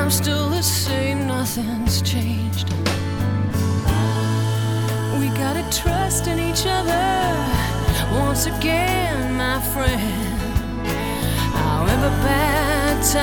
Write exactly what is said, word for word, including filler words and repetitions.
I'm still the same, nothing's changed. We gotta trust in each other once again, my friend. However bad times